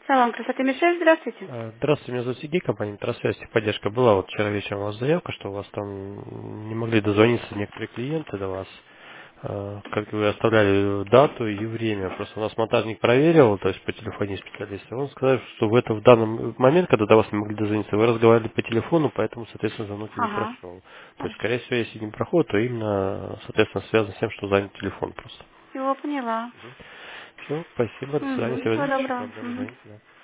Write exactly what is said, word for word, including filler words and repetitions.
Салон красоты Мишель, здравствуйте. Э, Здравствуйте, меня зовут Сергей, компания Трансвязь поддержка. Была вот вчера вечером у вас заявка, что у вас там не могли дозвониться некоторые клиенты до вас. Э, Как вы оставляли дату и время. Просто у нас монтажник проверил, то есть по телефоне специалиста. Он сказал, что в этом в данный момент, когда до вас не могли дозвониться, вы разговаривали по телефону, поэтому, соответственно, звонок и не Ага. прошел. То есть, скорее всего, если не проходит, то именно, соответственно, связано с тем, что занят телефон просто. Все, поняла. Все, спасибо, до свидания. Угу. Если Всего возникнут доброго. проблемы, Мгм. звоните. Да.